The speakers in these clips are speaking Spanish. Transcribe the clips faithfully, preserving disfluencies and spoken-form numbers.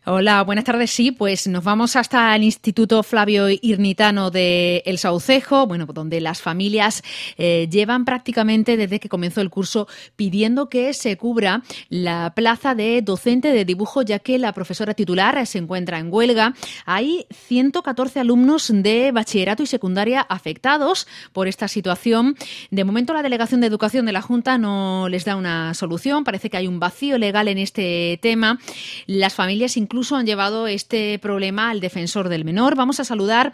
Hola, buenas tardes. Sí, pues nos vamos hasta el Instituto Flavio Irnitano de El Saucejo, bueno, donde las familias eh, llevan prácticamente desde que comenzó el curso pidiendo que se cubra la plaza de docente de dibujo, ya que la profesora titular se encuentra en huelga. Hay ciento catorce alumnos de bachillerato y secundaria afectados por esta situación. De momento, la Delegación de Educación de la Junta no les da una solución. Parece que hay un vacío legal en este tema. Las familias incluso Incluso han llevado este problema al defensor del menor. Vamos a saludar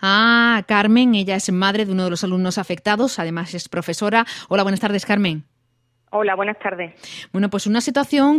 a Carmen. Ella es madre de uno de los alumnos afectados. Además es profesora. Hola, buenas tardes, Carmen. Hola, buenas tardes. Bueno, pues una situación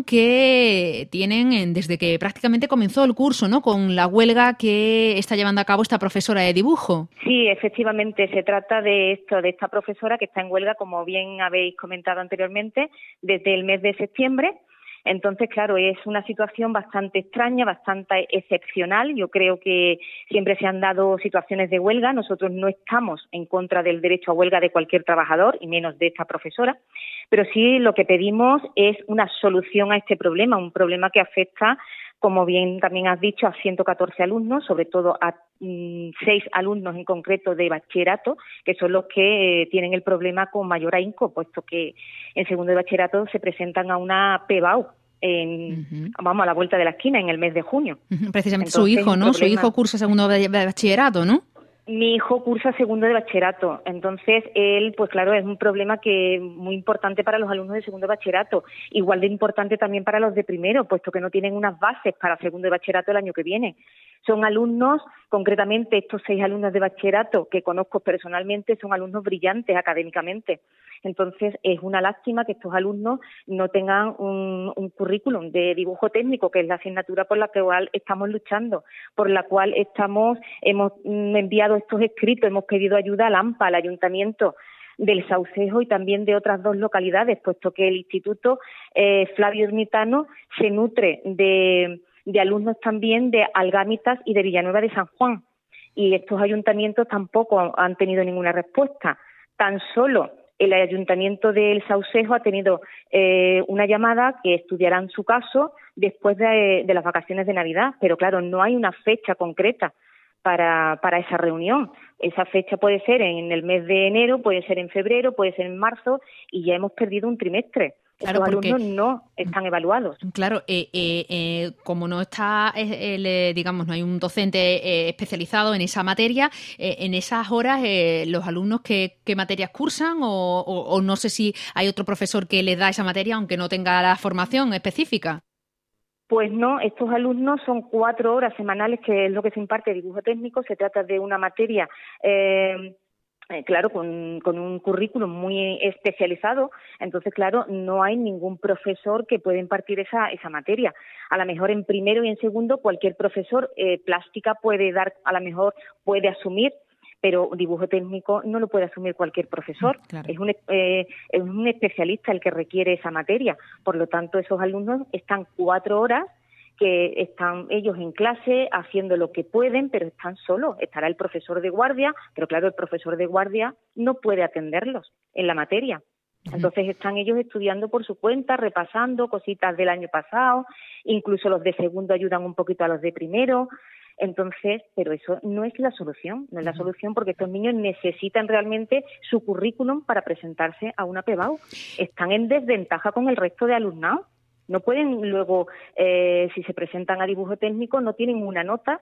que tienen desde que prácticamente comenzó el curso, ¿no? Con la huelga que está llevando a cabo esta profesora de dibujo. Sí, efectivamente, se trata de esto, de esta profesora que está en huelga, como bien habéis comentado anteriormente, desde el mes de septiembre. Entonces, claro, es una situación bastante extraña, bastante excepcional. Yo creo que siempre se han dado situaciones de huelga. Nosotros no estamos en contra del derecho a huelga de cualquier trabajador, y menos de esta profesora, pero sí lo que pedimos es una solución a este problema, un problema que afecta, como bien también has dicho, a ciento catorce alumnos, sobre todo a mm, seis alumnos en concreto de bachillerato, que son los que eh, tienen el problema con mayor ahínco, puesto que en segundo de bachillerato se presentan a una P B A U, en, uh-huh. vamos, a la vuelta de la esquina, en el mes de junio. Uh-huh. Precisamente Entonces, su hijo, ¿no? Su hijo cursa segundo de bachillerato, ¿no? Mi hijo cursa segundo de bachillerato, entonces él, pues claro, es un problema que es muy importante para los alumnos de segundo de bachillerato, igual de importante también para los de primero, puesto que no tienen unas bases para segundo de bachillerato el año que viene. Son alumnos, concretamente estos seis alumnos de bachillerato que conozco personalmente, son alumnos brillantes académicamente. Entonces es una lástima que estos alumnos no tengan un, un currículum de dibujo técnico, que es la asignatura por la cual estamos luchando, por la cual estamos hemos enviado estos escritos, hemos pedido ayuda al AMPA, al Ayuntamiento del Saucejo y también de otras dos localidades, puesto que el Instituto eh, Flavio Irnitano se nutre de, de alumnos también de Algámitas y de Villanueva de San Juan, y estos ayuntamientos tampoco han tenido ninguna respuesta. Tan solo el Ayuntamiento del Saucejo ha tenido eh, una llamada que estudiarán su caso después de, de las vacaciones de Navidad, pero claro, no hay una fecha concreta para, para esa reunión. Esa fecha puede ser en el mes de enero, puede ser en febrero, puede ser en marzo, y ya hemos perdido un trimestre. Claro, Los porque, alumnos no están evaluados. Claro, eh, eh, eh, como no está, eh, el, digamos, no hay un docente eh, especializado en esa materia, eh, en esas horas eh, los alumnos qué, qué materias cursan o, o, o no sé si hay otro profesor que les da esa materia aunque no tenga la formación específica. Pues no, estos alumnos son cuatro horas semanales, que es lo que se imparte de dibujo técnico. Se trata de una materia eh, Eh, claro, con, con un currículum muy especializado, entonces, claro, no hay ningún profesor que pueda impartir esa, esa materia. A lo mejor en primero y en segundo cualquier profesor eh, plástica puede dar, a lo mejor puede asumir, pero dibujo técnico no lo puede asumir cualquier profesor. Claro. Es un, eh, es un especialista el que requiere esa materia. Por lo tanto, esos alumnos están cuatro horas que están ellos en clase haciendo lo que pueden, pero están solos. Estará el profesor de guardia, pero claro, el profesor de guardia no puede atenderlos en la materia. Entonces están ellos estudiando por su cuenta, repasando cositas del año pasado, incluso los de segundo ayudan un poquito a los de primero. Entonces, pero eso no es la solución, no es la solución, porque estos niños necesitan realmente su currículum para presentarse a una P B A U. Están en desventaja con el resto de alumnado. No pueden luego, eh, si se presentan a dibujo técnico, no tienen una nota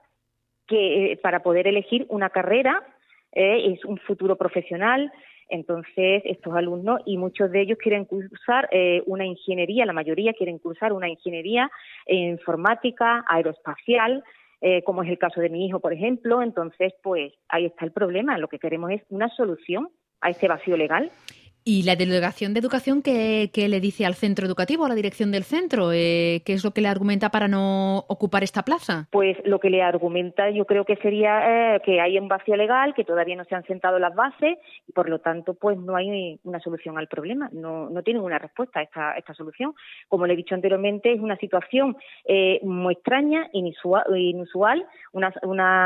que eh, para poder elegir una carrera, eh, es un futuro profesional. Entonces, estos alumnos, y muchos de ellos quieren cursar eh, una ingeniería, la mayoría quieren cursar una ingeniería en informática, aeroespacial, eh, como es el caso de mi hijo, por ejemplo. Entonces, pues ahí está el problema. Lo que queremos es una solución a este vacío legal. ¿Y la Delegación de Educación qué, qué le dice al centro educativo, a la dirección del centro? Eh, ¿Qué es lo que le argumenta para no ocupar esta plaza? Pues lo que le argumenta yo creo que sería eh, que hay un vacío legal, que todavía no se han sentado las bases y por lo tanto pues no hay una solución al problema, no, no tienen una respuesta a esta, esta solución. Como le he dicho anteriormente, es una situación eh, muy extraña, inusual, inusual una, una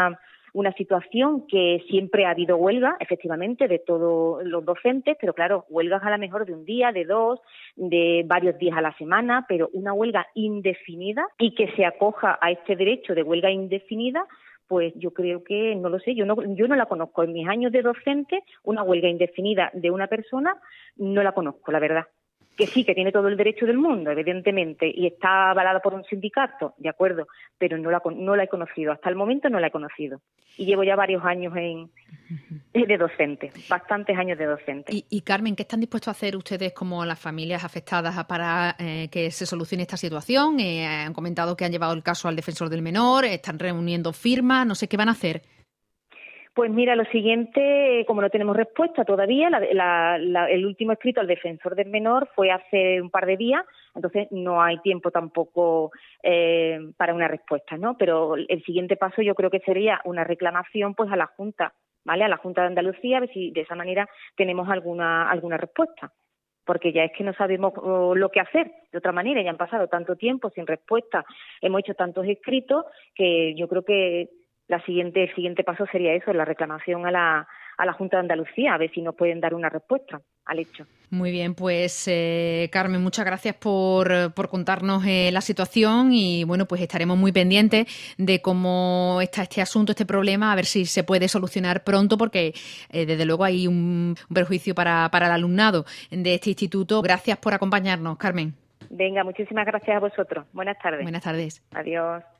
una situación que siempre ha habido huelga, efectivamente, de todos los docentes, pero claro, huelgas a lo mejor de un día, de dos, de varios días a la semana, pero una huelga indefinida y que se acoja a este derecho de huelga indefinida, pues yo creo que, no lo sé, yo no, yo no la conozco. En mis años de docente, una huelga indefinida de una persona, no la conozco, la verdad. Que sí, que tiene todo el derecho del mundo, evidentemente, y está avalada por un sindicato, de acuerdo, pero no la, no la he conocido. Hasta el momento no la he conocido. Y llevo ya varios años en, de docente, bastantes años de docente. Y, y Carmen, ¿qué están dispuestos a hacer ustedes como las familias afectadas para eh, que se solucione esta situación? Eh, han comentado que han llevado el caso al defensor del menor, están reuniendo firmas, no sé qué van a hacer. Pues mira, lo siguiente, como no tenemos respuesta todavía, la, la, la, el último escrito al defensor del menor fue hace un par de días, entonces no hay tiempo tampoco eh, para una respuesta, ¿no? Pero el siguiente paso yo creo que sería una reclamación pues a la Junta, ¿vale? A la Junta de Andalucía, a ver si de esa manera tenemos alguna alguna respuesta. Porque ya es que no sabemos oh, lo que hacer de otra manera, ya han pasado tanto tiempo sin respuesta, hemos hecho tantos escritos que yo creo que La siguiente, el siguiente paso sería eso, la reclamación a la, a la Junta de Andalucía, a ver si nos pueden dar una respuesta al hecho. Muy bien, pues eh, Carmen, muchas gracias por, por contarnos eh, la situación y bueno, pues estaremos muy pendientes de cómo está este asunto, este problema, a ver si se puede solucionar pronto porque eh, desde luego hay un, un perjuicio para, para el alumnado de este instituto. Gracias por acompañarnos, Carmen. Venga, muchísimas gracias a vosotros. Buenas tardes. Buenas tardes. Adiós.